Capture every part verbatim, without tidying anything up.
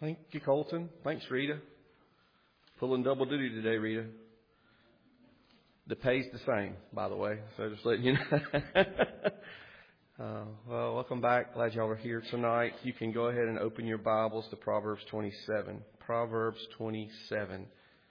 Thank you, Colton. Thanks, Rita. Pulling double duty today, Rita. The pay's the same, by the way, so just letting you know. uh, well, welcome back. Glad y'all are here tonight. You can go ahead and open your Bibles to Proverbs twenty-seven. Proverbs twenty-seven.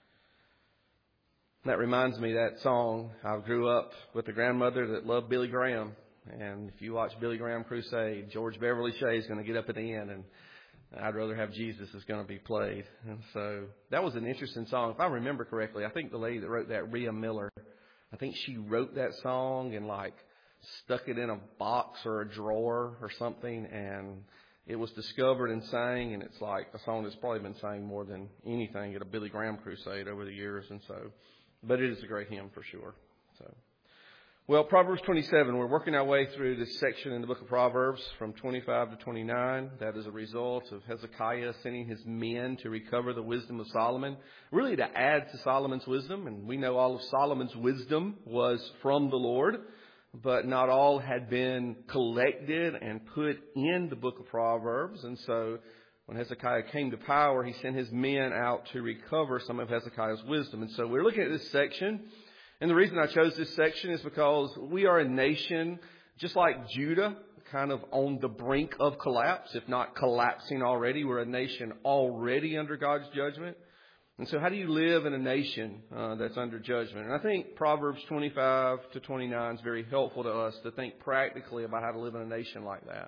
That reminds me of that song. I grew up with a grandmother that loved Billy Graham. And if you watch Billy Graham Crusade, George Beverly Shea is going to get up at the end, and I'd rather have Jesus is going to be played. And so that was an interesting song. If I remember correctly, I think the lady that wrote that, Rhea Miller, I think she wrote that song and like stuck it in a box or a drawer or something. And it was discovered and sang. And it's like a song that's probably been sang more than anything at a Billy Graham Crusade over the years. And so, but it is a great hymn for sure. So. Well, Proverbs twenty-seven, we're working our way through this section in the book of Proverbs from twenty-five to twenty-nine. That is a result of Hezekiah sending his men to recover the wisdom of Solomon, really to add to Solomon's wisdom. And we know all of Solomon's wisdom was from the Lord, but not all had been collected and put in the book of Proverbs. And so when Hezekiah came to power, he sent his men out to recover some of Hezekiah's wisdom. And so we're looking at this section. And the reason I chose this section is because we are a nation, just like Judah, kind of on the brink of collapse, if not collapsing already. We're a nation already under God's judgment. And so how do you live in a nation uh, that's under judgment? And I think Proverbs twenty-five to twenty-nine is very helpful to us to think practically about how to live in a nation like that.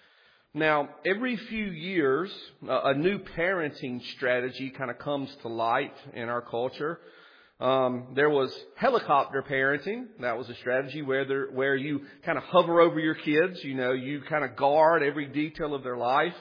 Now, every few years, uh, a new parenting strategy kind of comes to light in our culture. Um, there was helicopter parenting. That was a strategy where there, where you kind of hover over your kids. You know, you kind of guard every detail of their life.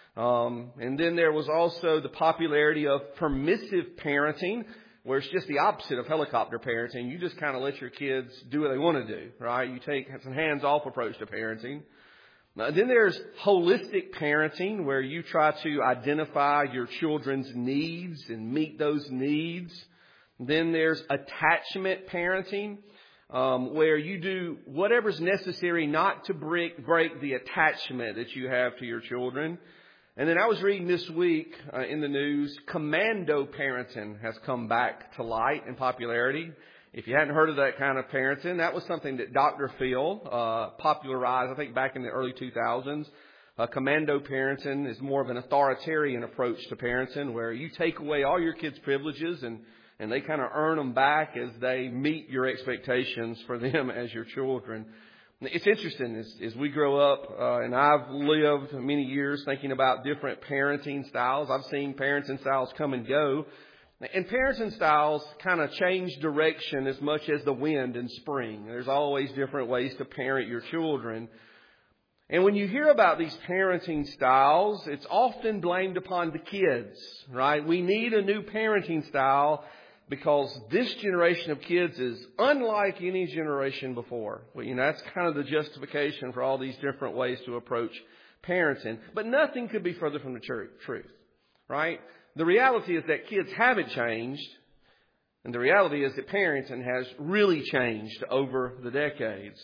Um, and then there was also the popularity of permissive parenting, where it's just the opposite of helicopter parenting. You just kind of let your kids do what they want to do, right? You take some hands-off approach to parenting. Now, then there's holistic parenting, where you try to identify your children's needs and meet those needs. Then there's attachment parenting, um, where you do whatever's necessary not to break, break the attachment that you have to your children. And then I was reading this week uh, in the news, commando parenting has come back to light and popularity. If you hadn't heard of that kind of parenting, that was something that Doctor Phil uh, popularized, I think, back in the early two thousands. Uh, commando parenting is more of an authoritarian approach to parenting, where you take away all your kids' privileges and And they kind of earn them back as they meet your expectations for them as your children. It's interesting as, as we grow up, uh, and I've lived many years thinking about different parenting styles. I've seen parenting styles come and go. And parenting styles kind of change direction as much as the wind in spring. There's always different ways to parent your children. And when you hear about these parenting styles, it's often blamed upon the kids, right? We need a new parenting style because this generation of kids is unlike any generation before. Well, you know, that's kind of the justification for all these different ways to approach parenting. But nothing could be further from the truth, right? The reality is that kids haven't changed. And the reality is that parenting has really changed over the decades.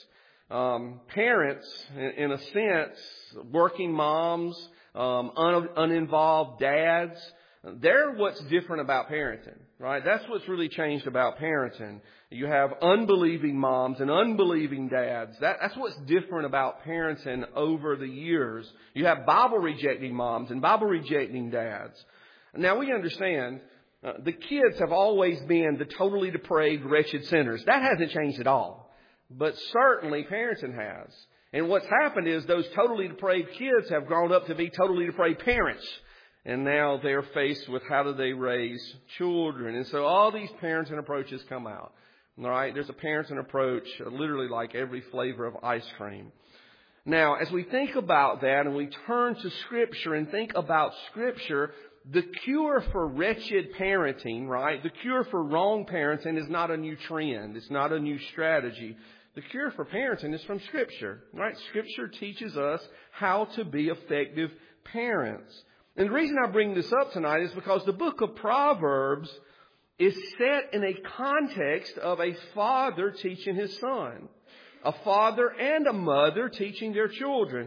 Um, parents, in, in a sense, working moms, um, un, uninvolved dads, they're what's different about parenting, right? That's what's really changed about parenting. You have unbelieving moms and unbelieving dads. That, that's what's different about parenting over the years. You have Bible-rejecting moms and Bible-rejecting dads. Now, we understand uh, the kids have always been the totally depraved, wretched sinners. That hasn't changed at all. But certainly parenting has. And what's happened is those totally depraved kids have grown up to be totally depraved parents. And now they're faced with how do they raise children. And so all these parenting approaches come out. All right, there's a parenting approach literally like every flavor of ice cream. Now, as we think about that and we turn to Scripture and think about Scripture, the cure for wretched parenting, right, the cure for wrong parenting is not a new trend. It's not a new strategy. The cure for parenting is from Scripture, right? Scripture teaches us how to be effective parents. And the reason I bring this up tonight is because the book of Proverbs is set in a context of a father teaching his son, a father and a mother teaching their children.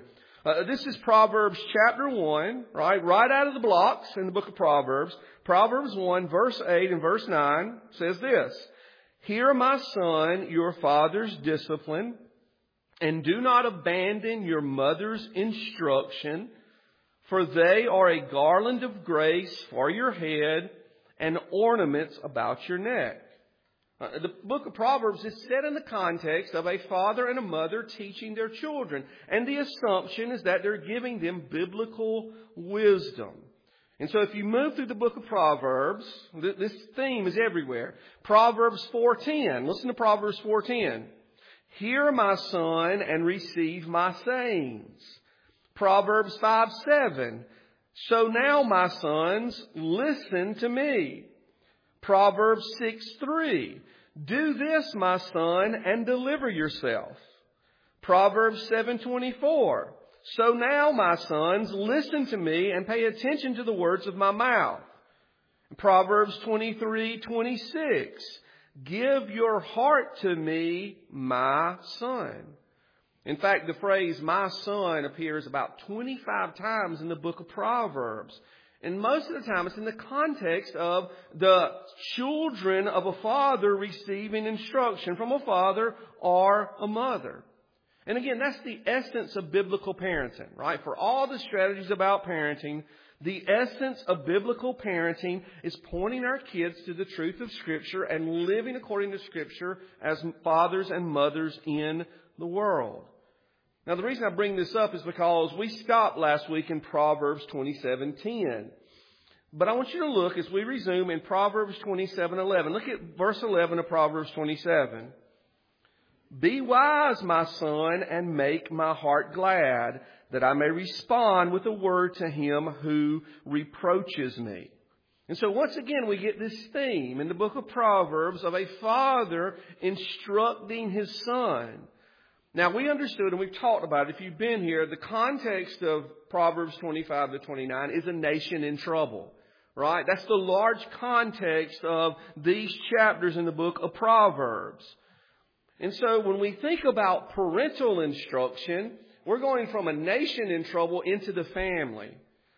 Uh, this is Proverbs chapter one, right? Right out of the blocks in the book of Proverbs. Proverbs one, verse eight and verse nine says this: "Hear, my son, your father's discipline, and do not abandon your mother's instruction, for they are a garland of grace for your head and ornaments about your neck." Uh, the book of Proverbs is set in the context of a father and a mother teaching their children. And the assumption is that they're giving them biblical wisdom. And so if you move through the book of Proverbs, th- this theme is everywhere. Proverbs four ten. Listen to Proverbs four ten. "Hear, my son, and receive my sayings." Proverbs five seven. "So now, my sons, listen to me." Proverbs six three. "Do this, my son, and deliver yourself." Proverbs seven twenty-four. "So now, my sons, listen to me and pay attention to the words of my mouth." Proverbs twenty-three twenty-six. "Give your heart to me, my son." In fact, the phrase "my son" appears about twenty-five times in the book of Proverbs. And most of the time it's in the context of the children of a father receiving instruction from a father or a mother. And again, that's the essence of biblical parenting, right? For all the strategies about parenting, the essence of biblical parenting is pointing our kids to the truth of Scripture and living according to Scripture as fathers and mothers in the world. Now, the reason I bring this up is because we stopped last week in Proverbs twenty-seven ten. But I want you to look as we resume in Proverbs twenty-seven eleven. Look at verse eleven of Proverbs twenty-seven. "Be wise, my son, and make my heart glad, that I may respond with a word to him who reproaches me." And so once again, we get this theme in the book of Proverbs of a father instructing his son. Now, we understood, and we've talked about it, if you've been here, the context of Proverbs twenty-five to twenty-nine is a nation in trouble, right? That's the large context of these chapters in the book of Proverbs. And so when we think about parental instruction, we're going from a nation in trouble into the family.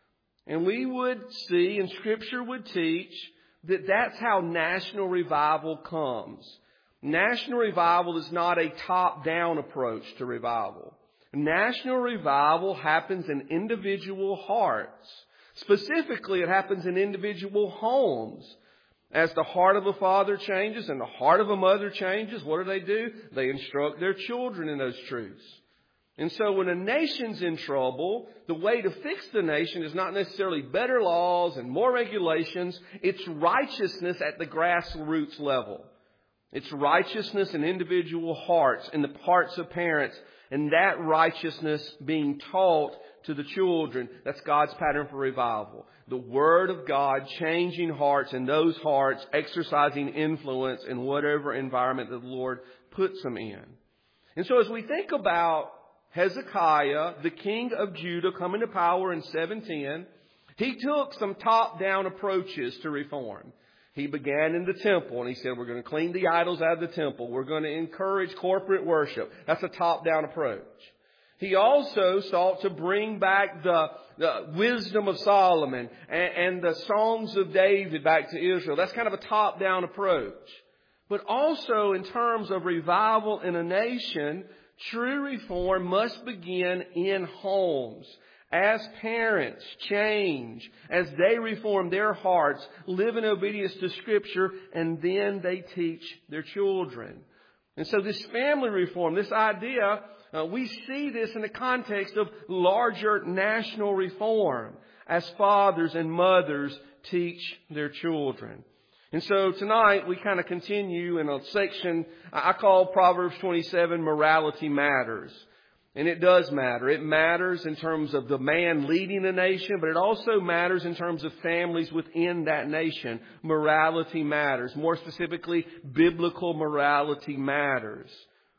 And we would see, and Scripture would teach, that that's how national revival comes. National revival is not a top-down approach to revival. National revival happens in individual hearts. Specifically, it happens in individual homes. As the heart of a father changes and the heart of a mother changes, what do they do? They instruct their children in those truths. And so when a nation's in trouble, the way to fix the nation is not necessarily better laws and more regulations. It's righteousness at the grassroots level. It's righteousness in individual hearts, in the hearts of parents, and that righteousness being taught to the children. That's God's pattern for revival. The Word of God changing hearts, and those hearts exercising influence in whatever environment that the Lord puts them in. And so as we think about Hezekiah, the king of Judah, coming to power in seven ten, he took some top-down approaches to reform. He began in the temple, and he said, we're going to clean the idols out of the temple. We're going to encourage corporate worship. That's a top-down approach. He also sought to bring back the, the wisdom of Solomon and, and the songs of David back to Israel. That's kind of a top-down approach. But also in terms of revival in a nation, true reform must begin in homes. As parents change, as they reform their hearts, live in obedience to Scripture, and then they teach their children. And so this family reform, this idea, uh, we see this in the context of larger national reform as fathers and mothers teach their children. And so tonight we kind of continue in a section I call Proverbs twenty-seven, Morality Matters. And it does matter. It matters in terms of the man leading a nation, but it also matters in terms of families within that nation. Morality matters. More specifically, biblical morality matters.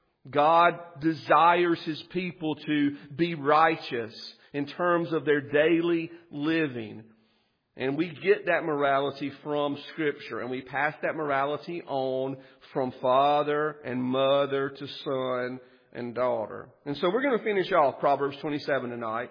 God desires His people to be righteous in terms of their daily living. And we get that morality from Scripture, and we pass that morality on from father and mother to son and daughter. And so we're going to finish off Proverbs twenty-seven tonight.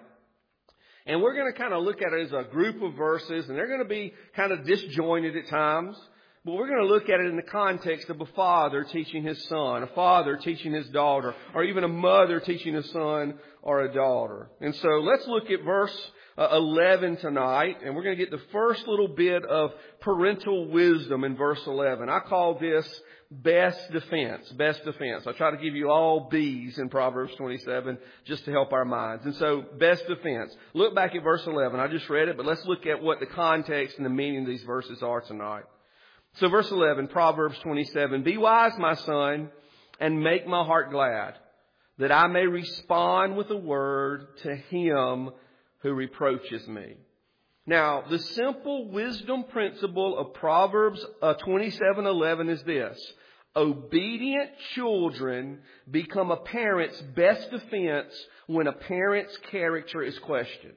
And we're going to kind of look at it as a group of verses, and they're going to be kind of disjointed at times. But we're going to look at it in the context of a father teaching his son, a father teaching his daughter, or even a mother teaching a son or a daughter. And so let's look at verse uh, eleven tonight, and we're going to get the first little bit of parental wisdom in verse eleven. I call this best defense, best defense. I try to give you all B's in Proverbs twenty-seven just to help our minds. And so, best defense. Look back at verse eleven. I just read it, but let's look at what the context and the meaning of these verses are tonight. So verse eleven, Proverbs twenty-seven, "Be wise, my son, and make my heart glad, that I may respond with a word to him who reproaches me." Now, the simple wisdom principle of Proverbs uh, twenty-seven eleven is this: obedient children become a parent's best defense when a parent's character is questioned.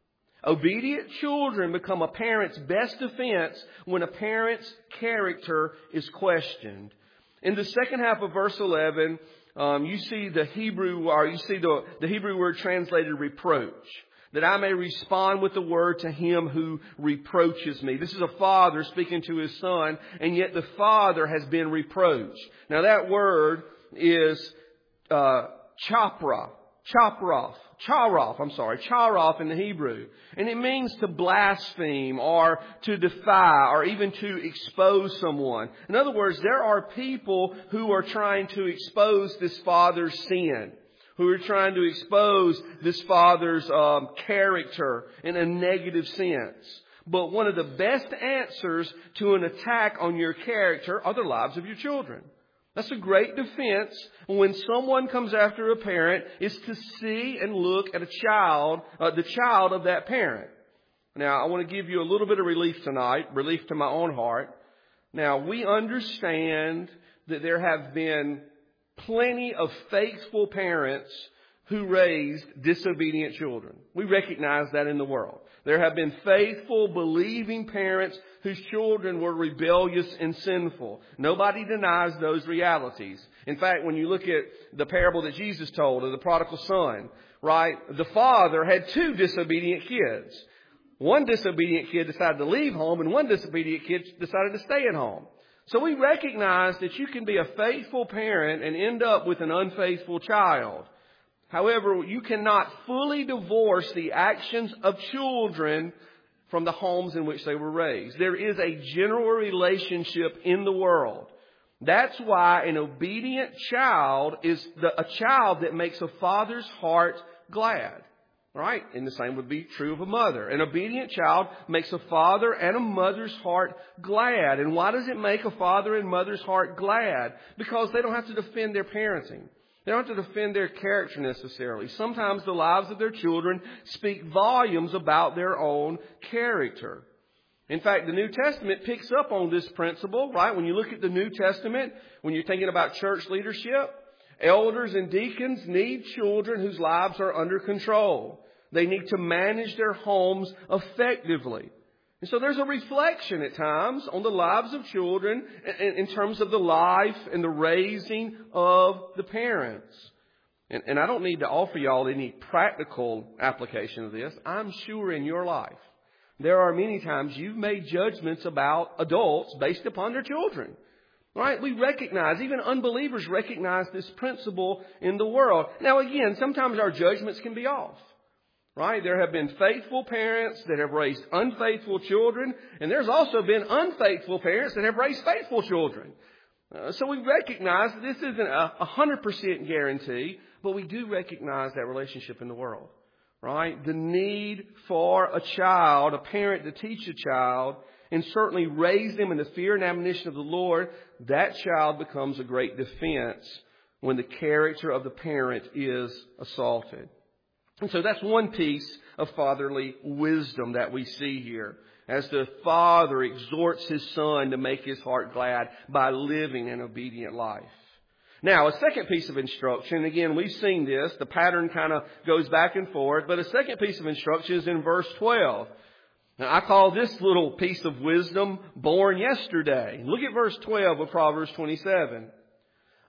Obedient children become a parent's best defense when a parent's character is questioned. In the second half of verse eleven, um, you see the Hebrew, or you see the, the Hebrew word translated reproach. That I may respond with the word to him who reproaches me. This is a father speaking to his son, and yet the father has been reproached. Now that word is uh, chopra, choproth, charoth, I'm sorry, charoth in the Hebrew. And it means to blaspheme or to defy or even to expose someone. In other words, there are people who are trying to expose this father's sin, who are trying to expose this father's um, character in a negative sense. But one of the best answers to an attack on your character are the lives of your children. That's a great defense when someone comes after a parent, is to see and look at a child, uh, the child of that parent. Now, I want to give you a little bit of relief tonight, relief to my own heart. Now, we understand that there have been plenty of faithful parents who raised disobedient children. We recognize that in the world. There have been faithful, believing parents whose children were rebellious and sinful. Nobody denies those realities. In fact, when you look at the parable that Jesus told of the prodigal son, right, the father had two disobedient kids. One disobedient kid decided to leave home, and one disobedient kid decided to stay at home. So we recognize that you can be a faithful parent and end up with an unfaithful child. However, you cannot fully divorce the actions of children from the homes in which they were raised. There is a general relationship in the world. That's why an obedient child is the, a child that makes a father's heart glad. Right? And the same would be true of a mother. An obedient child makes a father and a mother's heart glad. And why does it make a father and mother's heart glad? Because they don't have to defend their parenting. They don't have to defend their character necessarily. Sometimes the lives of their children speak volumes about their own character. In fact, the New Testament picks up on this principle, right? When you look at the New Testament, when you're thinking about church leadership, elders and deacons need children whose lives are under control. They need to manage their homes effectively. And so there's a reflection at times on the lives of children in terms of the life and the raising of the parents. And, and I don't need to offer y'all any practical application of this. I'm sure in your life there are many times you've made judgments about adults based upon their children. Right? We recognize, even unbelievers recognize this principle in the world. Now again, sometimes our judgments can be off. Right? There have been faithful parents that have raised unfaithful children, and there's also been unfaithful parents that have raised faithful children. Uh, so we recognize that this isn't a one hundred percent guarantee, but we do recognize that relationship in the world. Right? The need for a child, a parent to teach a child, and certainly raise them in the fear and admonition of the Lord, that child becomes a great defense when the character of the parent is assaulted. And so that's one piece of fatherly wisdom that we see here, as the father exhorts his son to make his heart glad by living an obedient life. Now, a second piece of instruction, again, we've seen this, the pattern kind of goes back and forth, but a second piece of instruction is in verse twelve. Now, I call this little piece of wisdom born yesterday. Look at verse twelve of Proverbs twenty-seven.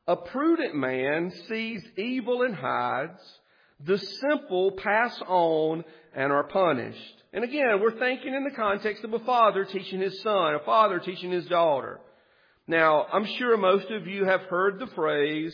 A prudent man sees evil and hides. The simple pass on and are punished. And again, we're thinking in the context of a father teaching his son, a father teaching his daughter. Now, I'm sure most of you have heard the phrase,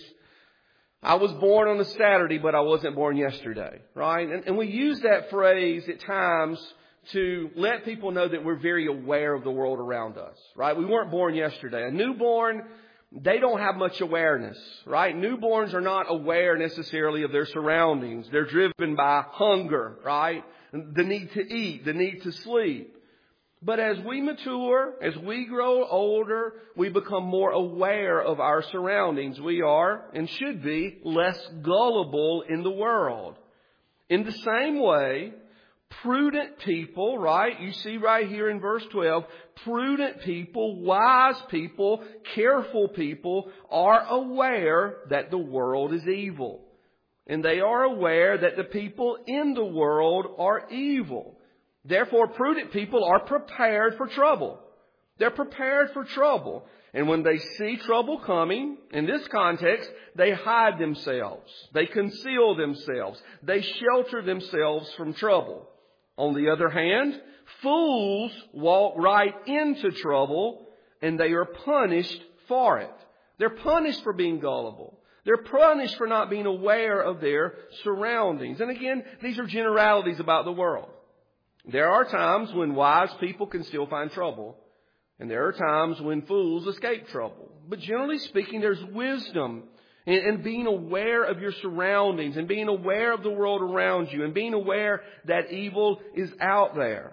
I was born on a Saturday, but I wasn't born yesterday, right? And, and we use that phrase at times to let people know that we're very aware of the world around us, right? We weren't born yesterday. A newborn, they don't have much awareness, right? Newborns are not aware necessarily of their surroundings. They're driven by hunger, right? The need to eat, the need to sleep. But as we mature, as we grow older, we become more aware of our surroundings. We are, and should be, less gullible in the world. In the same way, prudent people, right? You see right here in verse twelve, prudent people, wise people, careful people are aware that the world is evil. And they are aware that the people in the world are evil. Therefore, prudent people are prepared for trouble. They're prepared for trouble. And when they see trouble coming, in this context, they hide themselves. They conceal themselves. They shelter themselves from trouble. On the other hand, fools walk right into trouble and they are punished for it. They're punished for being gullible. They're punished for not being aware of their surroundings. And again, these are generalities about the world. There are times when wise people can still find trouble. And there are times when fools escape trouble. But generally speaking, there's wisdom in, in being aware of your surroundings and being aware of the world around you and being aware that evil is out there.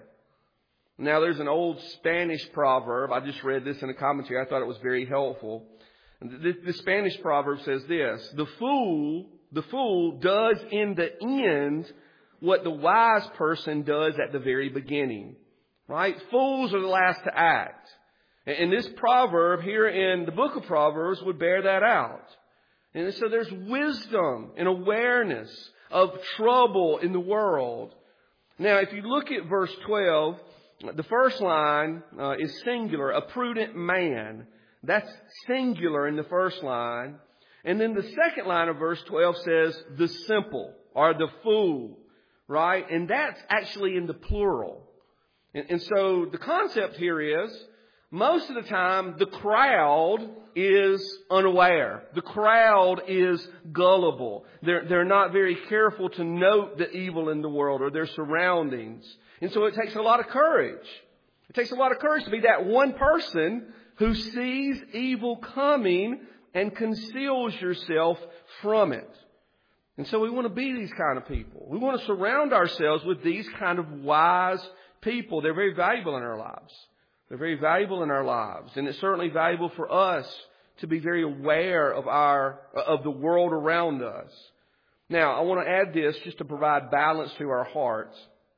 Now, there's an old Spanish proverb. I just read this in a commentary. I thought it was very helpful. The, the Spanish proverb says this: the fool, the fool does in the end what the wise person does at the very beginning. Right? Fools are the last to act. And this proverb here in the book of Proverbs would bear that out. And so there's wisdom and awareness of trouble in the world. Now, if you look at verse twelve, the first line uh, is singular, a prudent man. That's singular in the first line. And then the second line of verse twelve says the simple or the fool. Right? And that's actually in the plural. And, and so the concept here is, most of the time, the crowd is unaware. The crowd is gullible. They're, they're not very careful to note the evil in the world or their surroundings. And so it takes a lot of courage. It takes a lot of courage to be that one person who sees evil coming and conceals yourself from it. And so we want to be these kind of people. We want to surround ourselves with these kind of wise people. They're very valuable in our lives. They're very valuable in our lives. And it's certainly valuable for us to be very aware of our, of the world around us. Now, I want to add this just to provide balance to our hearts.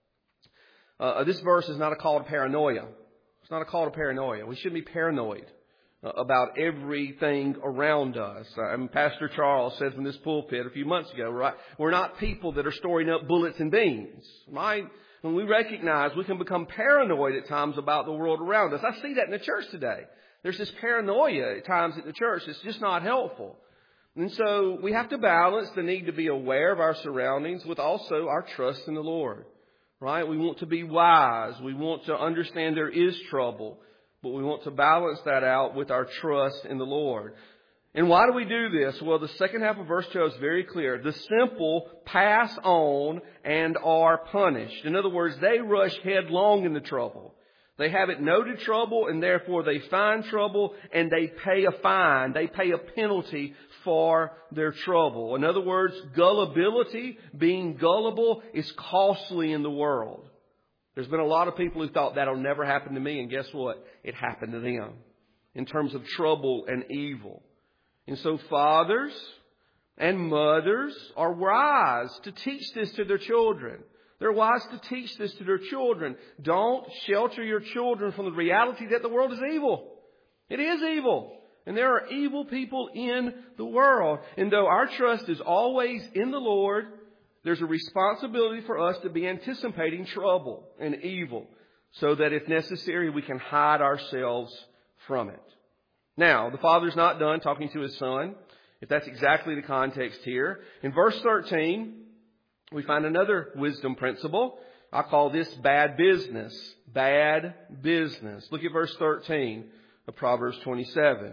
Uh, this verse is not a call to paranoia. It's not a call to paranoia. We shouldn't be paranoid about everything around us. And Pastor Charles said from this pulpit a few months ago, right? We're not people that are storing up bullets and beans, right? When we recognize we can become paranoid at times about the world around us. I see that in the church today. There's this paranoia at times at the church. It's just not helpful. And so we have to balance the need to be aware of our surroundings with also our trust in the Lord, right? We want to be wise. We want to understand there is trouble. But we want to balance that out with our trust in the Lord. And why do we do this? Well, the second half of verse twelve is very clear. The simple pass on and are punished. In other words, they rush headlong into trouble. They haven't noted trouble, and therefore they find trouble, and they pay a fine. They pay a penalty for their trouble. In other words, gullibility, being gullible, is costly in the world. There's been a lot of people who thought that'll never happen to me, and guess what? It happened to them in terms of trouble and evil. And so fathers and mothers are wise to teach this to their children. They're wise to teach this to their children. Don't shelter your children from the reality that the world is evil. It is evil. And there are evil people in the world. And though our trust is always in the Lord, there's a responsibility for us to be anticipating trouble and evil so that if necessary, we can hide ourselves from it. Now, the father's not done talking to his son. if that's exactly the context here. In verse thirteen, we find another wisdom principle. I call this bad business. Bad business. Look at verse thirteen of Proverbs twenty-seven.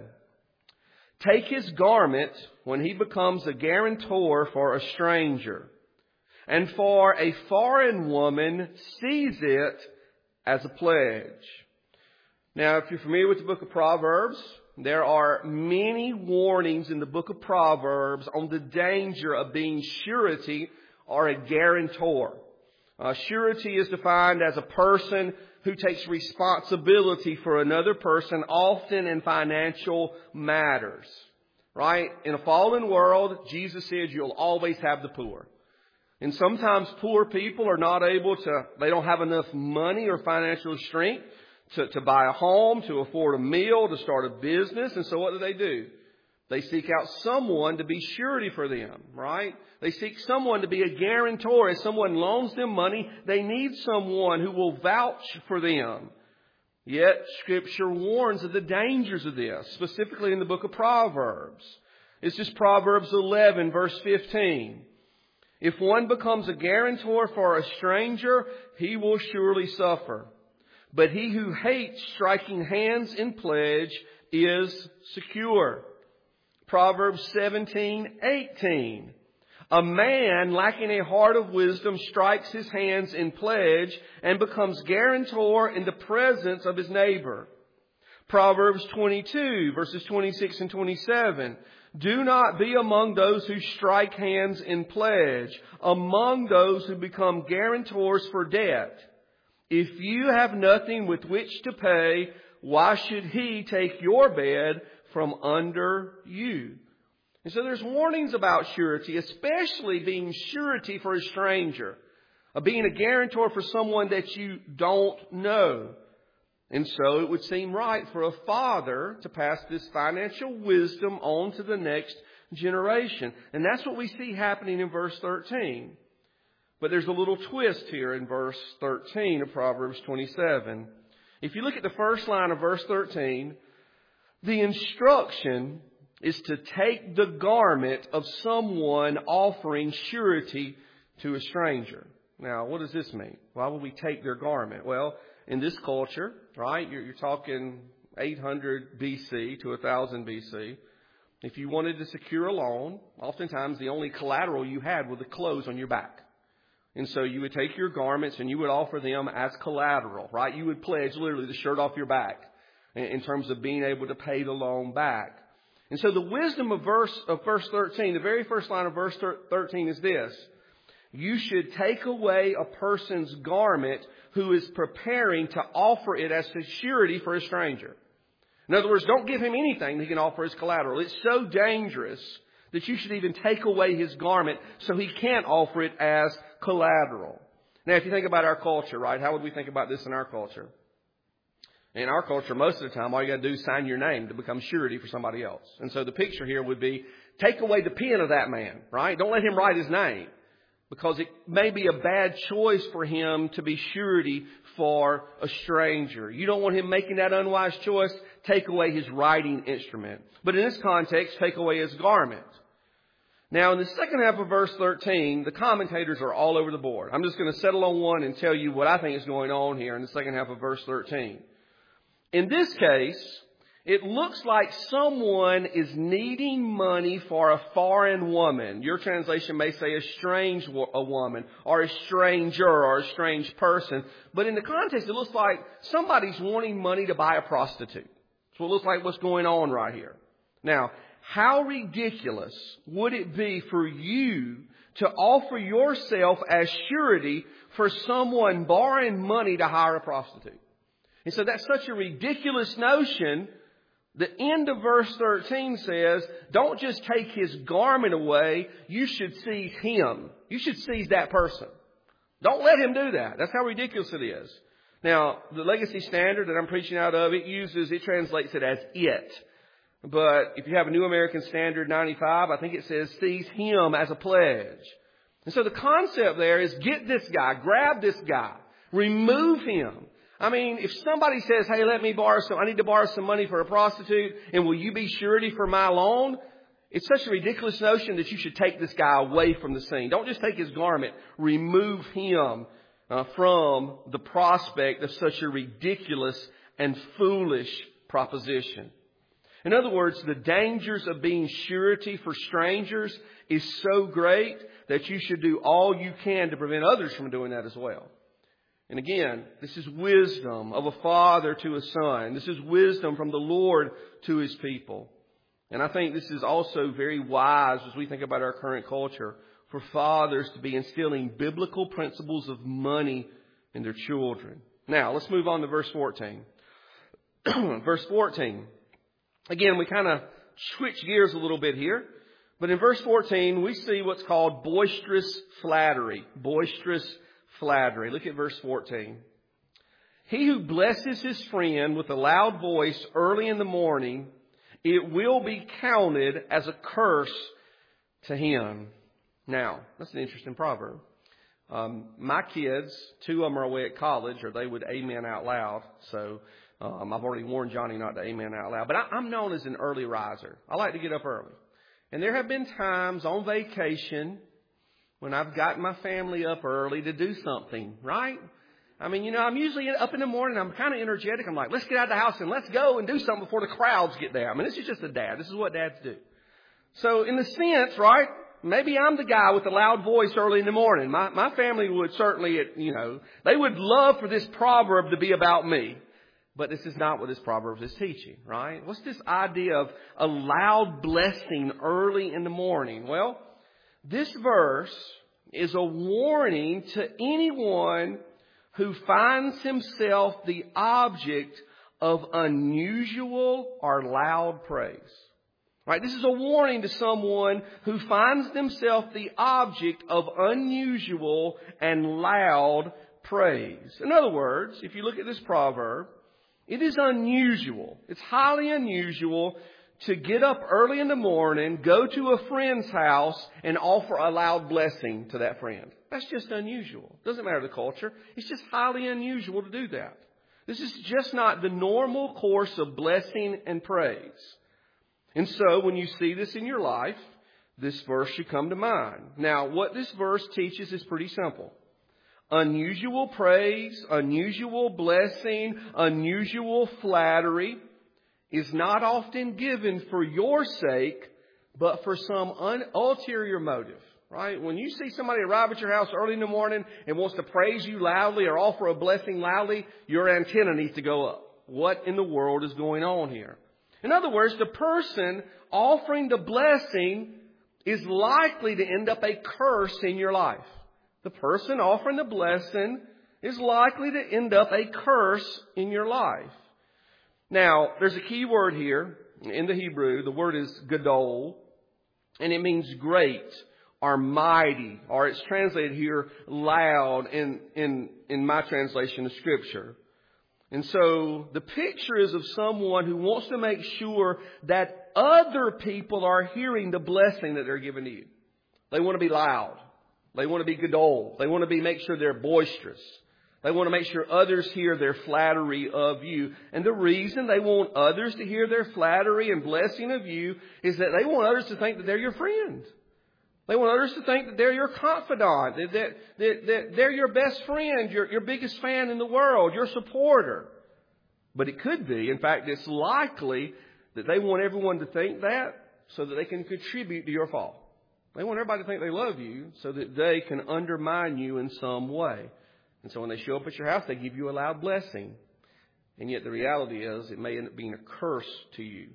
Take his garment when he becomes a guarantor for a stranger, and for a foreign woman seize it as a pledge. Now, if you're familiar with the book of Proverbs, there are many warnings in the book of Proverbs on the danger of being surety or a guarantor. Uh, surety is defined as a person who takes responsibility for another person, often in financial matters. Right? In a fallen world, Jesus said you'll always have the poor. And sometimes poor people are not able to, they don't have enough money or financial strength to, to buy a home, to afford a meal, to start a business. And so what do they do? They seek out someone to be surety for them, right? They seek someone to be a guarantor. If someone loans them money, they need someone who will vouch for them. Yet Scripture warns of the dangers of this, specifically in the book of Proverbs. It's just Proverbs eleven, verse fifteen. If one becomes a guarantor for a stranger, he will surely suffer. But he who hates striking hands in pledge is secure. Proverbs seventeen, eighteen. A man lacking a heart of wisdom strikes his hands in pledge and becomes guarantor in the presence of his neighbor. Proverbs twenty-two, verses twenty-six and twenty-seven. Do not be among those who strike hands in pledge, among those who become guarantors for debt. If you have nothing with which to pay, why should he take your bed from under you? And so there's warnings about surety, especially being surety for a stranger, of being a guarantor for someone that you don't know. And so it would seem right for a father to pass this financial wisdom on to the next generation. And that's what we see happening in verse thirteen. But there's a little twist here in verse thirteen of Proverbs twenty-seven. If you look at the first line of verse thirteen, the instruction is to take the garment of someone offering surety to a stranger. Now, what does this mean? Why would we take their garment? Well, in this culture, right, you're, you're talking eight hundred B C to one thousand B C. If you wanted to secure a loan, oftentimes the only collateral you had were the clothes on your back. And so you would take your garments and you would offer them as collateral, right? You would pledge literally the shirt off your back in, in terms of being able to pay the loan back. And so the wisdom of verse of verse thirteen, the very first line of verse thirteen is this. You should take away a person's garment who is preparing to offer it as security for a stranger. In other words, don't give him anything he can offer as collateral. It's so dangerous that you should even take away his garment so he can't offer it as collateral. Now, if you think about our culture, right, how would we think about this in our culture? In our culture, most of the time, all you got to do is sign your name to become surety for somebody else. And so the picture here would be, take away the pen of that man, right? Don't let him write his name, because it may be a bad choice for him to be surety for a stranger. You don't want him making that unwise choice. Take away his writing instrument. But in this context, take away his garment. Now, in the second half of verse thirteen, the commentators are all over the board. I'm just going to settle on one and tell you what I think is going on here in the second half of verse thirteen. In this case, it looks like someone is needing money for a foreign woman. Your translation may say a strange wo- a woman or a stranger or a strange person. But in the context, it looks like somebody's wanting money to buy a prostitute. So it looks like what's going on right here. Now, how ridiculous would it be for you to offer yourself as surety for someone borrowing money to hire a prostitute? And so that's such a ridiculous notion. The end of verse thirteen says, don't just take his garment away. You should seize him. You should seize that person. Don't let him do that. That's how ridiculous it is. Now, the Legacy Standard that I'm preaching out of, it uses, it translates it as it. But if you have a New American Standard ninety-five, I think it says seize him as a pledge. And so the concept there is get this guy, grab this guy, remove him. I mean, if somebody says, hey, let me borrow some, I need to borrow some money for a prostitute, and will you be surety for my loan? It's such a ridiculous notion that you should take this guy away from the scene. Don't just take his garment. Remove him uh, from the prospect of such a ridiculous and foolish proposition. In other words, the dangers of being surety for strangers is so great that you should do all you can to prevent others from doing that as well. And again, this is wisdom of a father to a son. This is wisdom from the Lord to His people. And I think this is also very wise as we think about our current culture for fathers to be instilling biblical principles of money in their children. Now, let's move on to verse fourteen. Verse fourteen. Again, we kind of switch gears a little bit here. But in verse fourteen, we see what's called boisterous flattery. Boisterous flattery. Look at verse fourteen. He who blesses his friend with a loud voice early in the morning, it will be counted as a curse to him. Now, that's an interesting proverb. Um, my kids, two of them are away at college, or they would amen out loud. So um, I've already warned Johnny not to amen out loud. But I, I'm known as an early riser. I like to get up early. And there have been times on vacation when I've gotten my family up early to do something, right? I mean, you know, I'm usually up in the morning. I'm kind of energetic. I'm like, let's get out of the house and let's go and do something before the crowds get there. I mean, this is just a dad. This is what dads do. So in the sense, right, maybe I'm the guy with the loud voice early in the morning. My, my family would certainly, you know, they would love for this proverb to be about me. But this is not what this proverb is teaching, right? What's this idea of a loud blessing early in the morning? Well, this verse is a warning to anyone who finds himself the object of unusual or loud praise. Right? This is a warning to someone who finds themselves the object of unusual and loud praise. In other words, if you look at this proverb, it is unusual. It's highly unusual to get up early in the morning, go to a friend's house, and offer a loud blessing to that friend. That's just unusual. Doesn't matter the culture. It's just highly unusual to do that. This is just not the normal course of blessing and praise. And so when you see this in your life, this verse should come to mind. Now, what this verse teaches is pretty simple. Unusual praise, unusual blessing, unusual flattery is not often given for your sake, but for some un- ulterior motive, right? When you see somebody arrive at your house early in the morning and wants to praise you loudly or offer a blessing loudly, your antenna needs to go up. What in the world is going on here? In other words, the person offering the blessing is likely to end up a curse in your life. The person offering the blessing is likely to end up a curse in your life. Now, there's a key word here in the Hebrew. The word is gadol, and it means great or mighty, or it's translated here loud in, in, in my translation of Scripture. And so the picture is of someone who wants to make sure that other people are hearing the blessing that they're giving to you. They want to be loud. They want to be gadol. They want to be make sure they're boisterous. They want to make sure others hear their flattery of you. And the reason they want others to hear their flattery and blessing of you is that they want others to think that they're your friend. They want others to think that they're your confidant, that, that, that, that they're your best friend, your, your biggest fan in the world, your supporter. But it could be, in fact, it's likely that they want everyone to think that so that they can contribute to your fall. They want everybody to think they love you so that they can undermine you in some way. And so when they show up at your house, they give you a loud blessing. And yet the reality is it may end up being a curse to you.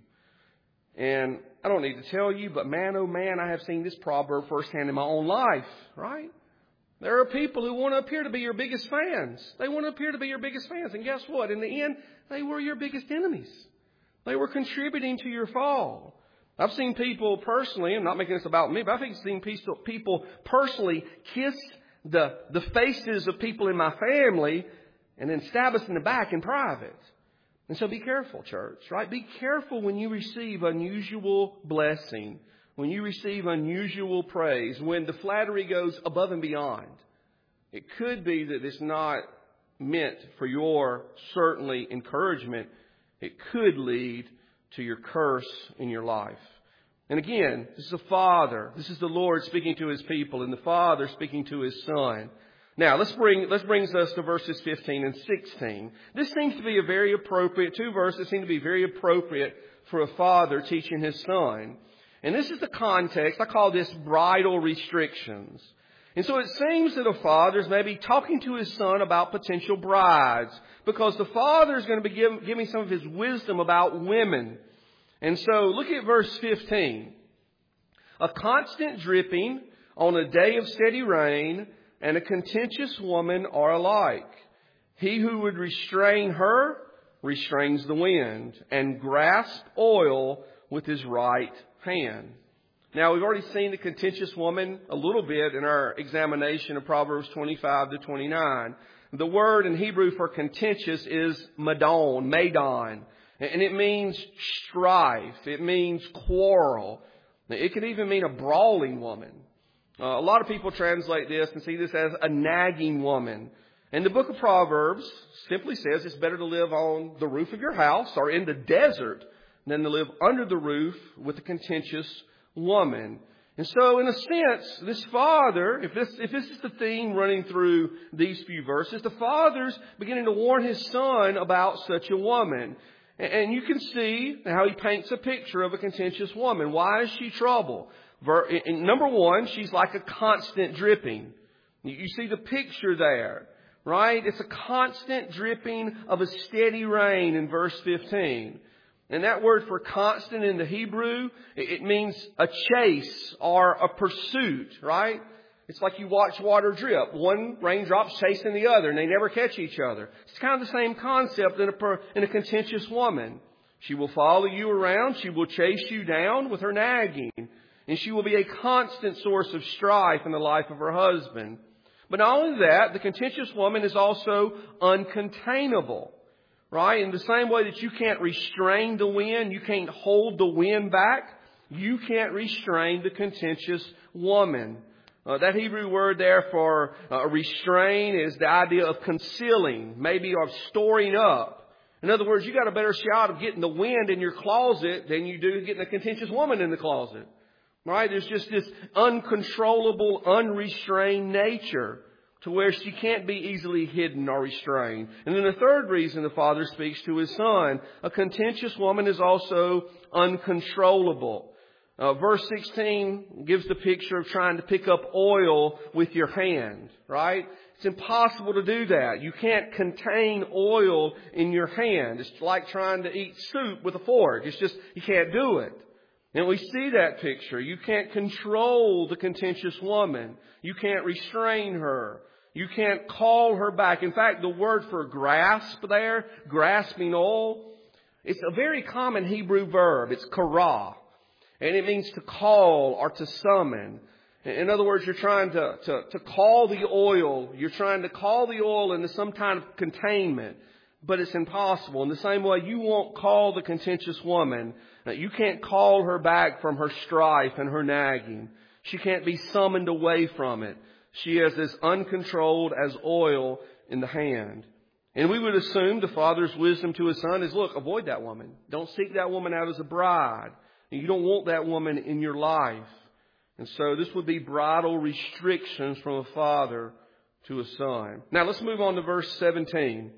And I don't need to tell you, but man, oh man, I have seen this proverb firsthand in my own life, right? There are people who want to appear to be your biggest fans. They want to appear to be your biggest fans. And guess what? In the end, they were your biggest enemies. They were contributing to your fall. I've seen people personally, I'm not making this about me, but I've seen people personally kiss the, the faces of people in my family and then stab us in the back in private. And so be careful, church, right? Be careful when you receive unusual blessing, when you receive unusual praise, when the flattery goes above and beyond. It could be that it's not meant for your, certainly, encouragement. It could lead to your curse in your life. And again, this is a father. This is the Lord speaking to His people, and the Father speaking to His Son. Now, let's bring, let's bring us to verses fifteen and sixteen. This seems to be a very appropriate, two verses seem to be very appropriate for a father teaching his son. And this is the context. I call this bridal restrictions. And so it seems that a father is maybe talking to his son about potential brides, because the father is going to be give, giving some of his wisdom about women. And so look at verse fifteen. A constant dripping on a day of steady rain and a contentious woman are alike. He who would restrain her restrains the wind and grasps oil with his right hand. Now, we've already seen the contentious woman a little bit in our examination of Proverbs twenty-five to twenty-nine. The word in Hebrew for contentious is madon, madon. And it means strife. It means quarrel. It can even mean a brawling woman. Uh, a lot of people translate this and see this as a nagging woman. And the book of Proverbs simply says it's better to live on the roof of your house or in the desert than to live under the roof with a contentious woman. And so, in a sense, this father, if this, if this is the theme running through these few verses, the father's beginning to warn his son about such a woman. And you can see how he paints a picture of a contentious woman. Why is she trouble? Number one, she's like a constant dripping. You see the picture there, right? It's a constant dripping of a steady rain in verse fifteen. And that word for constant in the Hebrew, it means a chase or a pursuit, right? It's like you watch water drip. One raindrop's chasing the other, and they never catch each other. It's kind of the same concept in a, in a contentious woman. She will follow you around. She will chase you down with her nagging. And she will be a constant source of strife in the life of her husband. But not only that, the contentious woman is also uncontainable. Right? In the same way that you can't restrain the wind, you can't hold the wind back, you can't restrain the contentious woman. Uh, that Hebrew word there for uh, restrain is the idea of concealing, maybe of storing up. In other words, you got a better shot of getting the wind in your closet than you do getting a contentious woman in the closet. Right? There's just this uncontrollable, unrestrained nature to where she can't be easily hidden or restrained. And then the third reason the father speaks to his son, a contentious woman is also uncontrollable. Uh, verse sixteen gives the picture of trying to pick up oil with your hand, right? It's impossible to do that. You can't contain oil in your hand. It's like trying to eat soup with a fork. It's just, you can't do it. And we see that picture. You can't control the contentious woman. You can't restrain her. You can't call her back. In fact, the word for grasp there, grasping oil, it's a very common Hebrew verb. It's kara. And it means to call or to summon. In other words, you're trying to, to, to call the oil. You're trying to call the oil into some kind of containment. But it's impossible. In the same way, you won't call the contentious woman. You can't call her back from her strife and her nagging. She can't be summoned away from it. She is as uncontrolled as oil in the hand. And we would assume the father's wisdom to his son is, look, avoid that woman. Don't seek that woman out as a bride. You don't want that woman in your life. And so this would be bridal restrictions from a father to a son. Now let's move on to verse seventeen.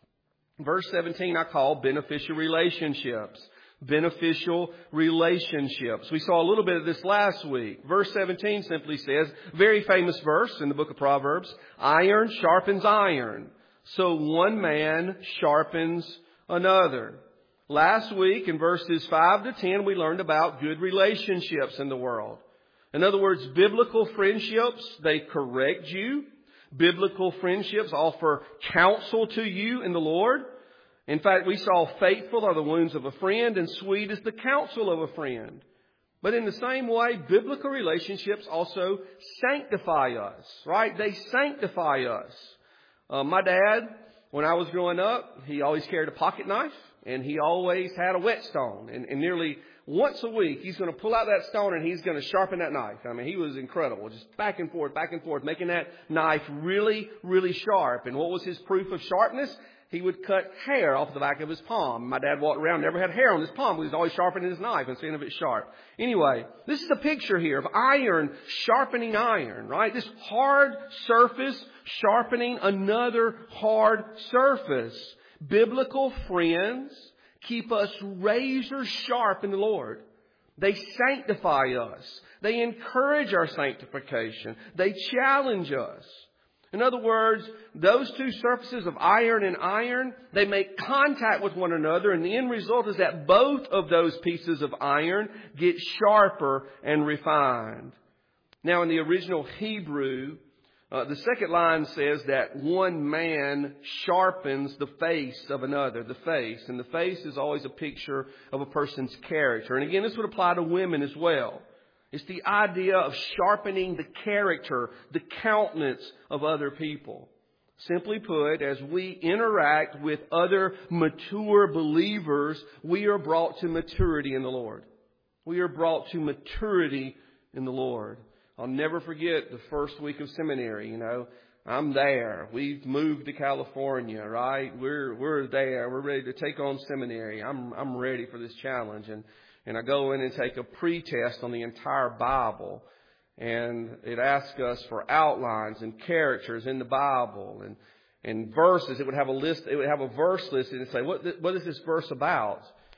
Verse seventeen I call beneficial relationships. Beneficial relationships. We saw a little bit of this last week. Verse seventeen simply says, very famous verse in the book of Proverbs, iron sharpens iron, so one man sharpens another. Last week in verses five to ten, we learned about good relationships in the world. In other words, biblical friendships, they correct you. Biblical friendships offer counsel to you in the Lord. In fact, we saw faithful are the wounds of a friend and sweet is the counsel of a friend. But in the same way, biblical relationships also sanctify us, right? They sanctify us. Uh, my dad, when I was growing up, he always carried a pocket knife and he always had a whetstone. And, and nearly once a week, he's going to pull out that stone and he's going to sharpen that knife. I mean, he was incredible. Just back and forth, back and forth, making that knife really, really sharp. And what was his proof of sharpness? he would cut hair off the back of his palm. My dad walked around, never had hair on his palm. He was always sharpening his knife and seeing if it's sharp. Anyway, this is a picture here of iron sharpening iron, right? This hard surface sharpening another hard surface. Biblical friends keep us razor sharp in the Lord. They sanctify us. They encourage our sanctification. They challenge us. In other words, those two surfaces of iron and iron, they make contact with one another, and the end result is that both of those pieces of iron get sharper and refined. Now, in the original Hebrew, uh, the second line says that one man sharpens the face of another, the face. And the face is always a picture of a person's character. And again, this would apply to women as well. It's the idea of sharpening the character, the countenance of other people. Simply put, as we interact with other mature believers, we are brought to maturity in the Lord. We are brought to maturity in the Lord. I'll never forget the first week of seminary. You know, I'm there. We've moved to California, right? We're we're there. We're ready to take on seminary. I'm I'm ready for this challenge. And And I go in and take a pre-test on the entire Bible. And it asks us for outlines and characters in the Bible and, and verses. It would have a list, it would have a verse listed and say, what, what is this verse about?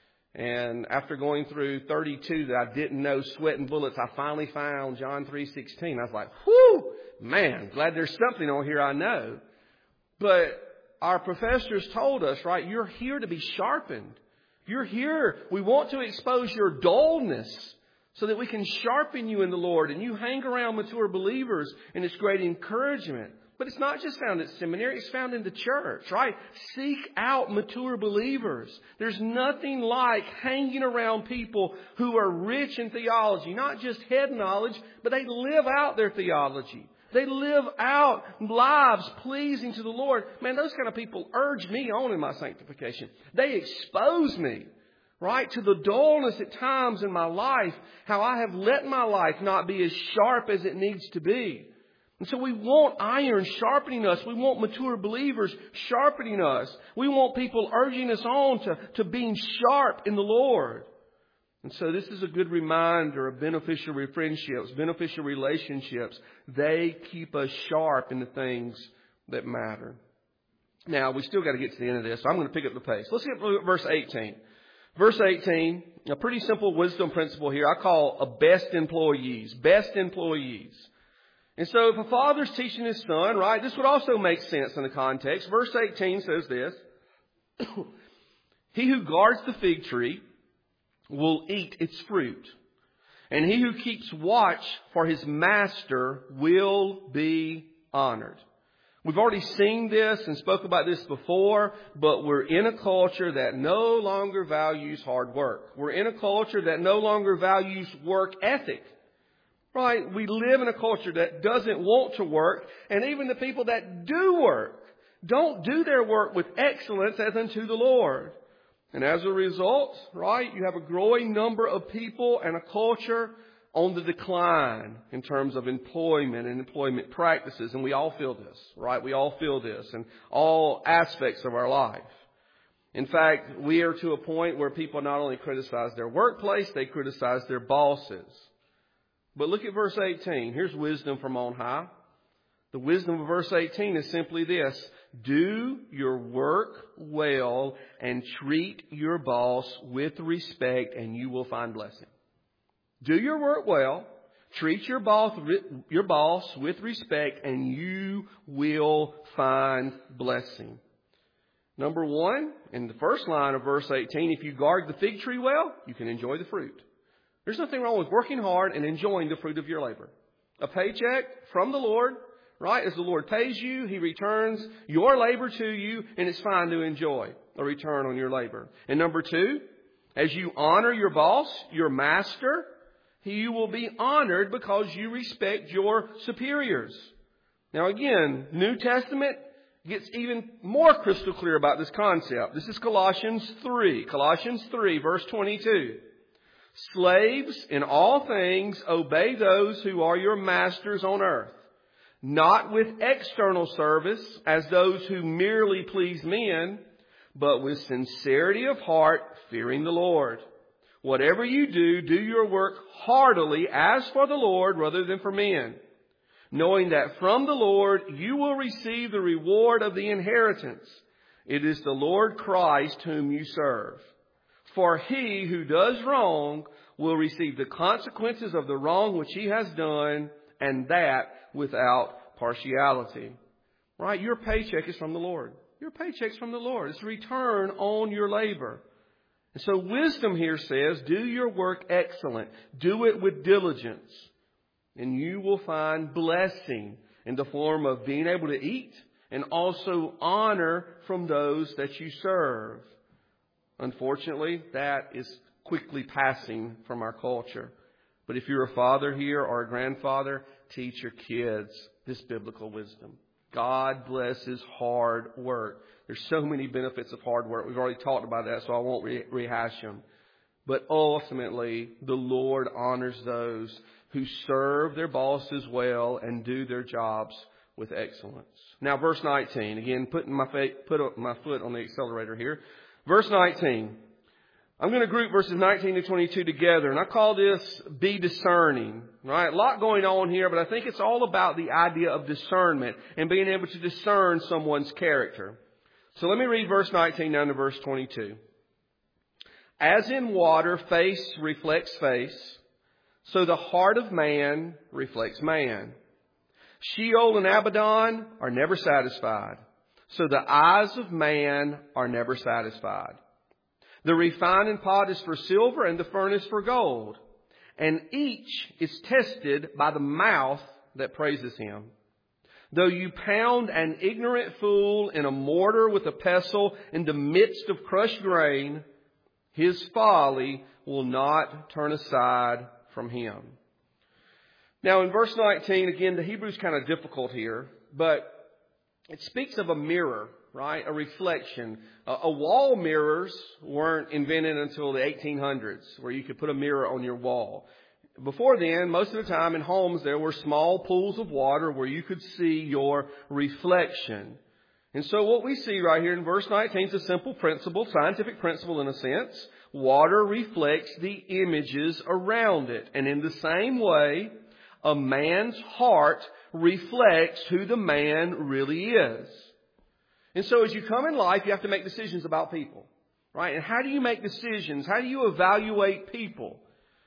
And after going through thirty-two that I didn't know, sweating bullets, I finally found John three sixteen. I was like, whew, man, glad there's something on here I know. But our professors told us, right, you're here to be sharpened. You're here. We want to expose your dullness so that we can sharpen you in the Lord. And you hang around mature believers, and it's great encouragement. But it's not just found at seminary. It's found in the church, right? Seek out mature believers. There's nothing like hanging around people who are rich in theology, not just head knowledge, but they live out their theology. They live out lives pleasing to the Lord. Man, those kind of people urge me on in my sanctification. They expose me, right, to the dullness at times in my life, how I have let my life not be as sharp as it needs to be. And so we want iron sharpening us. We want mature believers sharpening us. We want people urging us on to, to being sharp in the Lord. And so this is a good reminder of beneficial friendships, beneficial relationships. They keep us sharp in the things that matter. Now, we still got to get to the end of this, so I'm going to pick up the pace. Let's get to verse eighteen. Verse eighteen, a pretty simple wisdom principle here. I call a best employees, best employees. And so if a father's teaching his son, right, this would also make sense in the context. Verse eighteen says this, he who guards the fig tree will eat its fruit, and he who keeps watch for his master will be honored. We've already seen this and spoke about this before, but we're in a culture that no longer values hard work. We're in a culture that no longer values work ethic. Right? We live in a culture that doesn't want to work, and even the people that do work don't do their work with excellence as unto the Lord. And as a result, right, you have a growing number of people and a culture on the decline in terms of employment and employment practices. And we all feel this, right? We all feel this in all aspects of our life. In fact, we are to a point where people not only criticize their workplace, they criticize their bosses. But look at verse eighteen. Here's wisdom from on high. The wisdom of verse eighteen is simply this. Do your work well and treat your boss with respect, and you will find blessing. Do your work well, treat your boss, your boss with respect, and you will find blessing. Number one, in the first line of verse eighteen, if you guard the fig tree well, you can enjoy the fruit. There's nothing wrong with working hard and enjoying the fruit of your labor. A paycheck from the Lord, right? As the Lord pays you, He returns your labor to you, and it's fine to enjoy a return on your labor. And number two, as you honor your boss, your master, you will be honored because you respect your superiors. Now again, New Testament gets even more crystal clear about this concept. This is Colossians three. Colossians three, verse twenty-two. Slaves, in all things, obey those who are your masters on earth, not with external service as those who merely please men, but with sincerity of heart, fearing the Lord. Whatever you do, do your work heartily as for the Lord rather than for men, knowing that from the Lord you will receive the reward of the inheritance. It is the Lord Christ whom you serve. For he who does wrong will receive the consequences of the wrong which he has done, and that without partiality. Right? Your paycheck is from the Lord. Your paycheck's from the Lord. It's a return on your labor. And so wisdom here says, do your work excellent. Do it with diligence. And you will find blessing in the form of being able to eat and also honor from those that you serve. Unfortunately, that is quickly passing from our culture. But if you're a father here or a grandfather, teach your kids this biblical wisdom. God blesses hard work. There's so many benefits of hard work. We've already talked about that, so I won't re- rehash them. But ultimately, the Lord honors those who serve their bosses well and do their jobs with excellence. Now, verse nineteen. Again, putting my, fa- put my foot on the accelerator here. Verse nineteen. I'm going to group verses nineteen to twenty-two together, and I call this be discerning. Right? A lot going on here, but I think it's all about the idea of discernment and being able to discern someone's character. So let me read verse nineteen down to verse twenty-two. As in water, face reflects face, so the heart of man reflects man. Sheol and Abaddon are never satisfied, so the eyes of man are never satisfied. The refining pot is for silver and the furnace for gold, and each is tested by the mouth that praises him. Though you pound an ignorant fool in a mortar with a pestle in the midst of crushed grain, his folly will not turn aside from him. Now in verse nineteen, again, the Hebrew's kind of difficult here, but it speaks of a mirror, right? A reflection. Uh, a wall mirrors weren't invented until the eighteen hundreds, where you could put a mirror on your wall. Before then, most of the time in homes, there were small pools of water where you could see your reflection. And so what we see right here in verse nineteen is a simple principle, scientific principle in a sense. Water reflects the images around it. And in the same way, a man's heart reflects who the man really is. And so as you come in life, you have to make decisions about people, right? And how do you make decisions? How do you evaluate people?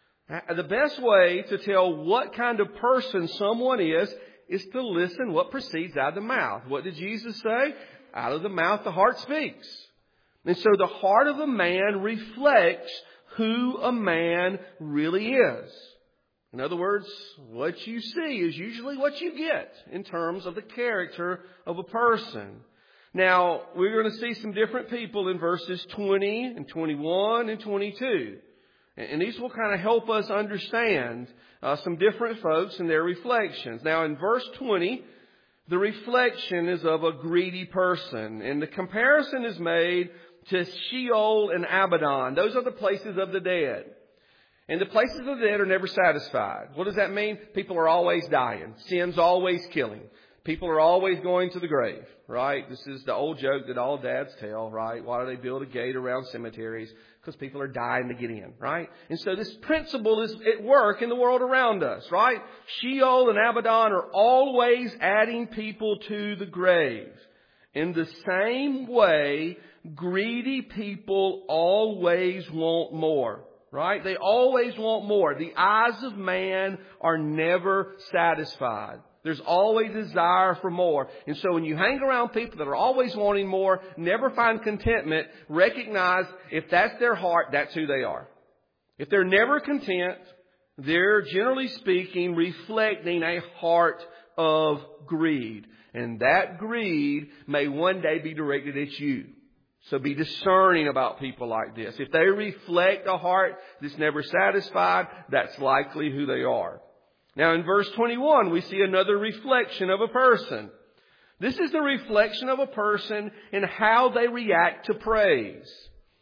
The best way to tell what kind of person someone is, is to listen what proceeds out of the mouth. What did Jesus say? Out of the mouth the heart speaks. And so the heart of a man reflects who a man really is. In other words, what you see is usually what you get in terms of the character of a person. Now, we're going to see some different people in verses twenty and twenty-one and twenty-two. And these will kind of help us understand uh, some different folks and their reflections. Now, in verse twenty, the reflection is of a greedy person. And the comparison is made to Sheol and Abaddon. Those are the places of the dead. And the places of the dead are never satisfied. What does that mean? People are always dying. Sin's always killing. People are always going to the grave, right? This is the old joke that all dads tell, right? Why do they build a gate around cemeteries? Because people are dying to get in, right? And so this principle is at work in the world around us, right? Sheol and Abaddon are always adding people to the grave. In the same way, greedy people always want more, right? They always want more. The eyes of man are never satisfied. There's always a desire for more. And so when you hang around people that are always wanting more, never find contentment, recognize if that's their heart, that's who they are. If they're never content, they're generally speaking reflecting a heart of greed. And that greed may one day be directed at you. So be discerning about people like this. If they reflect a heart that's never satisfied, that's likely who they are. Now in verse twenty-one, we see another reflection of a person. This is the reflection of a person in how they react to praise.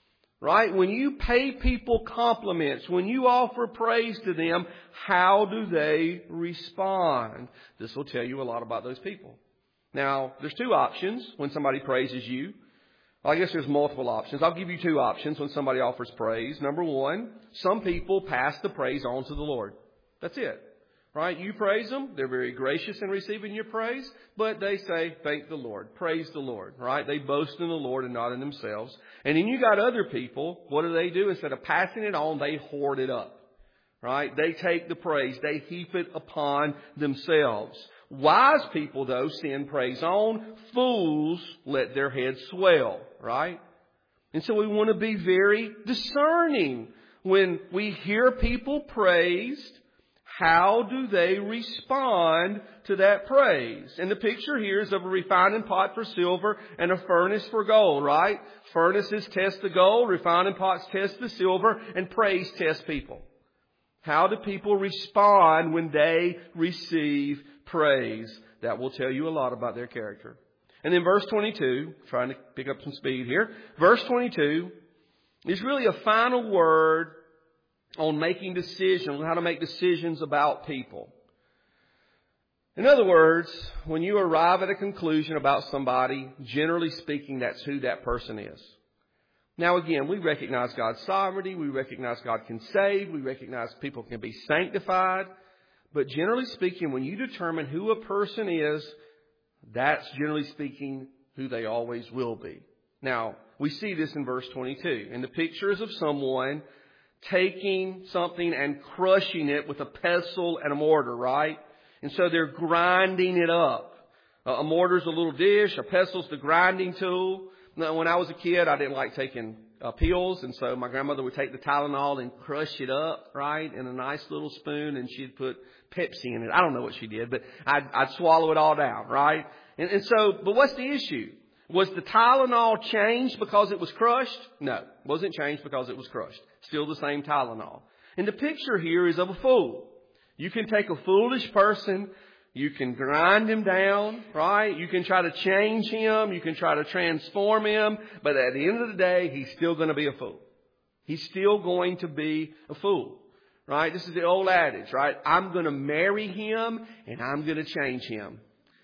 right? When you pay people compliments, when you offer praise to them, how do they respond? This will tell you a lot about those people. Now, there's two options when somebody praises you. Well, I guess there's multiple options. I'll give you two options when somebody offers praise. Number one, some people pass the praise on to the Lord. That's it. Right? You praise them. They're very gracious in receiving your praise. But they say, thank the Lord. Praise the Lord. Right? They boast in the Lord and not in themselves. And then you got other people. What do they do? Instead of passing it on, they hoard it up. Right? They take the praise. They heap it upon themselves. Wise people, though, send praise on. Fools let their heads swell. Right? And so we want to be very discerning. When we hear people praised, how do they respond to that praise? And the picture here is of a refining pot for silver and a furnace for gold, right? Furnaces test the gold, refining pots test the silver, and praise tests people. How do people respond when they receive praise? That will tell you a lot about their character. And then verse twenty-two, trying to pick up some speed here. Verse twenty-two is really a final word on making decisions, on how to make decisions about people. In other words, when you arrive at a conclusion about somebody, generally speaking, that's who that person is. Now again, we recognize God's sovereignty, we recognize God can save, we recognize people can be sanctified, but generally speaking, when you determine who a person is, that's generally speaking who they always will be. Now, we see this in verse twenty-two, and the picture is of someone taking something and crushing it with a pestle and a mortar, right? And so they're grinding it up. A mortar's a little dish, a pestle's the grinding tool. Now, when I was a kid, I didn't like taking uh, pills, and so my grandmother would take the Tylenol and crush it up, right, in a nice little spoon, and she'd put Pepsi in it. I don't know what she did, but I'd, I'd swallow it all down, right? And, and so, but what's the issue? Was the Tylenol changed because it was crushed? No, it wasn't changed because it was crushed. Still the same Tylenol. And the picture here is of a fool. You can take a foolish person, you can grind him down, right? You can try to change him, you can try to transform him, but at the end of the day, he's still going to be a fool. He's still going to be a fool, right? This is the old adage, right? I'm going to marry him and I'm going to change him.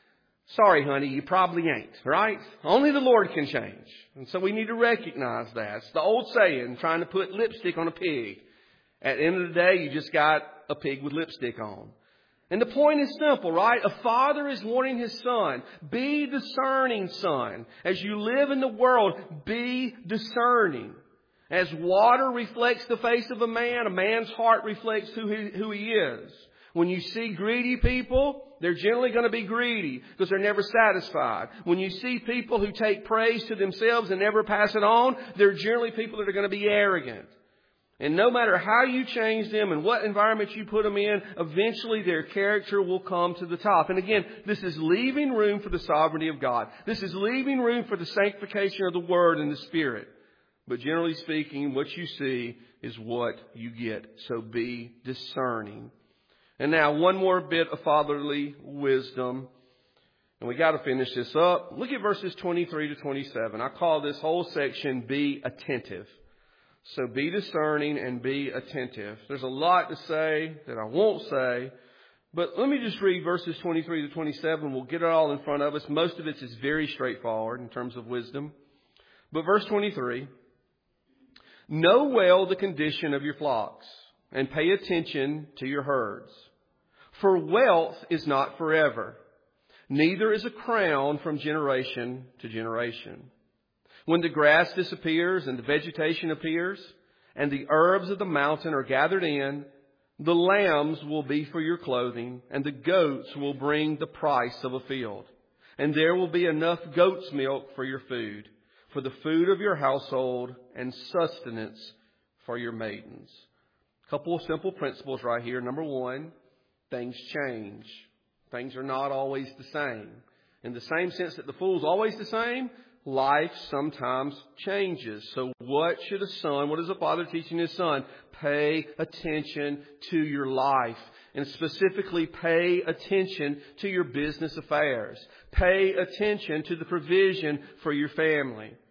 Sorry, honey, you probably ain't, right? Only the Lord can change. And so we need to recognize that. It's the old saying, trying to put lipstick on a pig. At the end of the day, you just got a pig with lipstick on. And the point is simple, right? A father is warning his son, be discerning, son. As you live in the world, be discerning. As water reflects the face of a man, a man's heart reflects who he, who he is. When you see greedy people, they're generally going to be greedy because they're never satisfied. When you see people who take praise to themselves and never pass it on, they're generally people that are going to be arrogant. And no matter how you change them and what environment you put them in, eventually their character will come to the top. And again, this is leaving room for the sovereignty of God. This is leaving room for the sanctification of the Word and the Spirit. But generally speaking, what you see is what you get. So be discerning. And now one more bit of fatherly wisdom. And we got to finish this up. Look at verses twenty-three to twenty-seven. I call this whole section, be attentive. So be discerning and be attentive. There's a lot to say that I won't say. But let me just read verses twenty-three to twenty-seven. We'll get it all in front of us. Most of it is very straightforward in terms of wisdom. But verse twenty-three. Know well the condition of your flocks and pay attention to your herds. For wealth is not forever, neither is a crown from generation to generation. When the grass disappears and the vegetation appears, and the herbs of the mountain are gathered in, the lambs will be for your clothing, and the goats will bring the price of a field. And there will be enough goat's milk for your food, for the food of your household, and sustenance for your maidens. A couple of simple principles right here. Number one, things change. Things are not always the same. In the same sense that the fool's always the same, life sometimes changes. So what should a son, what is a father teaching his son? Pay attention to your life. And specifically, pay attention to your business affairs. Pay attention to the provision for your family.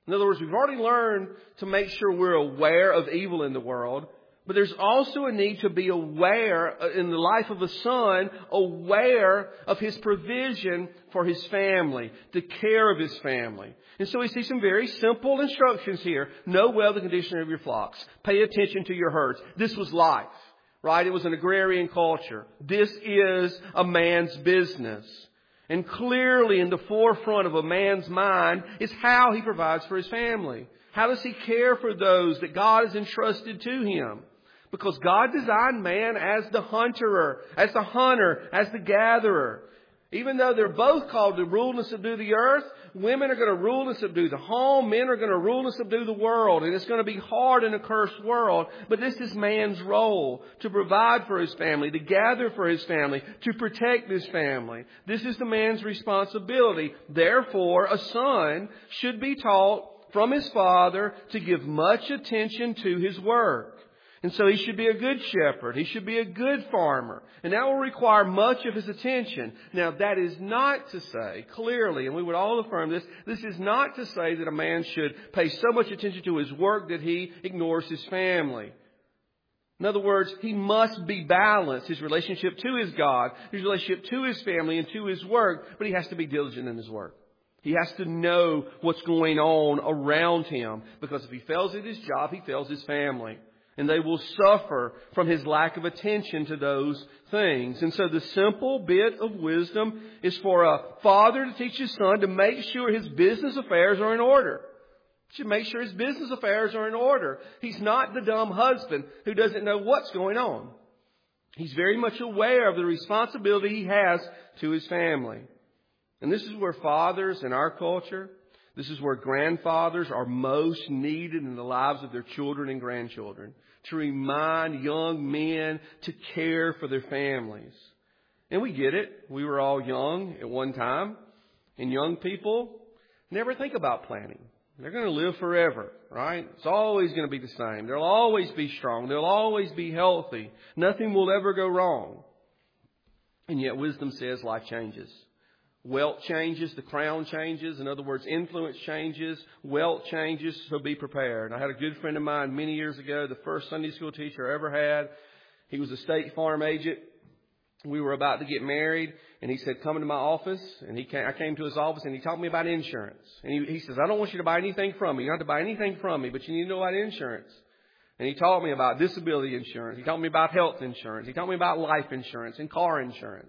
In other words, we've already learned to make sure we're aware of evil in the world. But there's also a need to be aware in the life of a son, aware of his provision for his family, the care of his family. And so we see some very simple instructions here. Know well the condition of your flocks. Pay attention to your herds. This was life, right? It was an agrarian culture. This is a man's business. And clearly in the forefront of a man's mind is how he provides for his family. How does he care for those that God has entrusted to him? Because God designed man as the hunter, as the hunter, as the gatherer. Even though they're both called to rule and subdue the earth, women are going to rule and subdue the home, men are going to rule and subdue the world. And it's going to be hard in a cursed world. But this is man's role, to provide for his family, to gather for his family, to protect his family. This is the man's responsibility. Therefore, a son should be taught from his father to give much attention to his work. And so he should be a good shepherd. He should be a good farmer. And that will require much of his attention. Now, that is not to say, clearly, and we would all affirm this, this is not to say that a man should pay so much attention to his work that he ignores his family. In other words, he must be balanced, his relationship to his God, his relationship to his family and to his work, but he has to be diligent in his work. He has to know what's going on around him, because if he fails at his job, he fails his family. And they will suffer from his lack of attention to those things. And so the simple bit of wisdom is for a father to teach his son to make sure his business affairs are in order. He should make sure his business affairs are in order. He's not the dumb husband who doesn't know what's going on. He's very much aware of the responsibility he has to his family. And this is where fathers in our culture, this is where grandfathers are most needed in the lives of their children and grandchildren, to remind young men to care for their families. And we get it. We were all young at one time. And young people never think about planning. They're going to live forever, right? It's always going to be the same. They'll always be strong. They'll always be healthy. Nothing will ever go wrong. And yet wisdom says life changes. Wealth changes, the crown changes. In other words, influence changes, wealth changes, so be prepared. I had a good friend of mine many years ago, the first Sunday school teacher I ever had. He was a State Farm agent. We were about to get married, and he said, come into my office. And he came, I came to his office, and he taught me about insurance. And he, he says, I don't want you to buy anything from me. You don't have to buy anything from me, but you need to know about insurance. And he taught me about disability insurance. He taught me about health insurance. He taught me about life insurance and car insurance.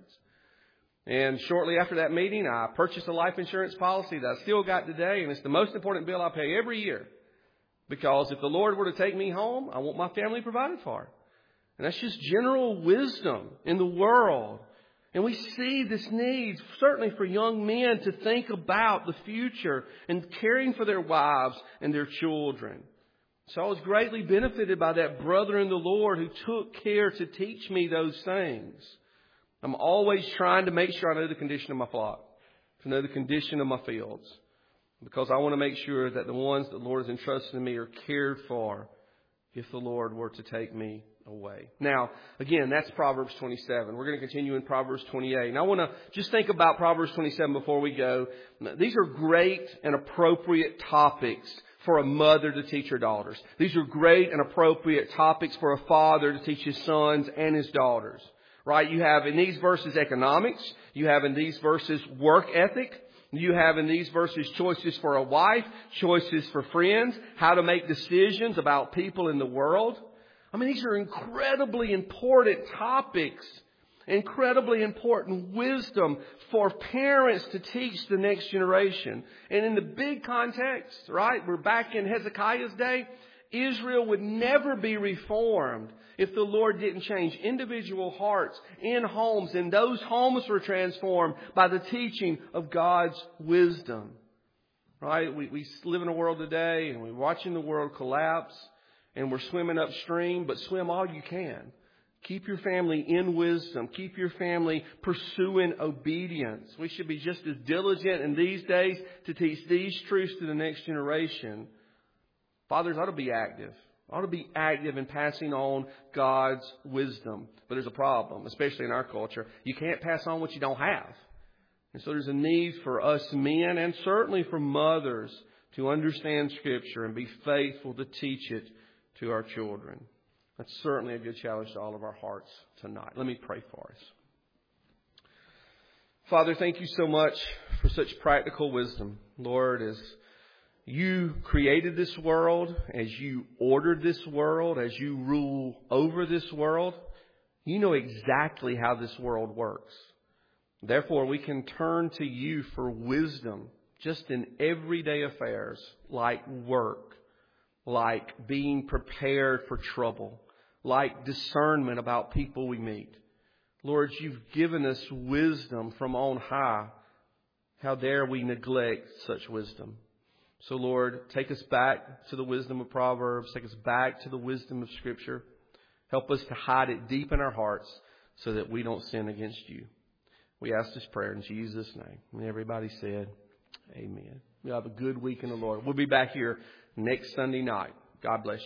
And shortly after that meeting, I purchased a life insurance policy that I still got today. And it's the most important bill I pay every year. Because if the Lord were to take me home, I want my family provided for. And that's just general wisdom in the world. And we see this need, certainly for young men, to think about the future and caring for their wives and their children. So I was greatly benefited by that brother in the Lord who took care to teach me those things. I'm always trying to make sure I know the condition of my flock, to know the condition of my fields, because I want to make sure that the ones that the Lord has entrusted to me are cared for if the Lord were to take me away. Now, again, that's Proverbs twenty-seven. We're going to continue in Proverbs twenty-eight. And I want to just think about Proverbs twenty-seven before we go. These are great and appropriate topics for a mother to teach her daughters. These are great and appropriate topics for a father to teach his sons and his daughters. Right? You have in these verses economics. You have in these verses work ethic. You have in these verses choices for a wife, choices for friends, how to make decisions about people in the world. I mean, these are incredibly important topics, incredibly important wisdom for parents to teach the next generation. And in the big context, right, we're back in Hezekiah's day, Israel would never be reformed if the Lord didn't change individual hearts in homes, and those homes were transformed by the teaching of God's wisdom. Right? We, we live in a world today, and we're watching the world collapse, and we're swimming upstream, but swim all you can. Keep your family in wisdom. Keep your family pursuing obedience. We should be just as diligent in these days to teach these truths to the next generation. Fathers ought to be active. Ought to be active in passing on God's wisdom. But there's a problem, especially in our culture. You can't pass on what you don't have. And so there's a need for us men and certainly for mothers to understand Scripture and be faithful to teach it to our children. That's certainly a good challenge to all of our hearts tonight. Let me pray for us. Father, thank you so much for such practical wisdom. Lord, as you created this world, as you ordered this world, as you rule over this world, you know exactly how this world works. Therefore, we can turn to you for wisdom just in everyday affairs like work, like being prepared for trouble, like discernment about people we meet. Lord, you've given us wisdom from on high. How dare we neglect such wisdom? So, Lord, take us back to the wisdom of Proverbs. Take us back to the wisdom of Scripture. Help us to hide it deep in our hearts so that we don't sin against you. We ask this prayer in Jesus' name. And everybody said, amen. You have a good week in the Lord. We'll be back here next Sunday night. God bless you.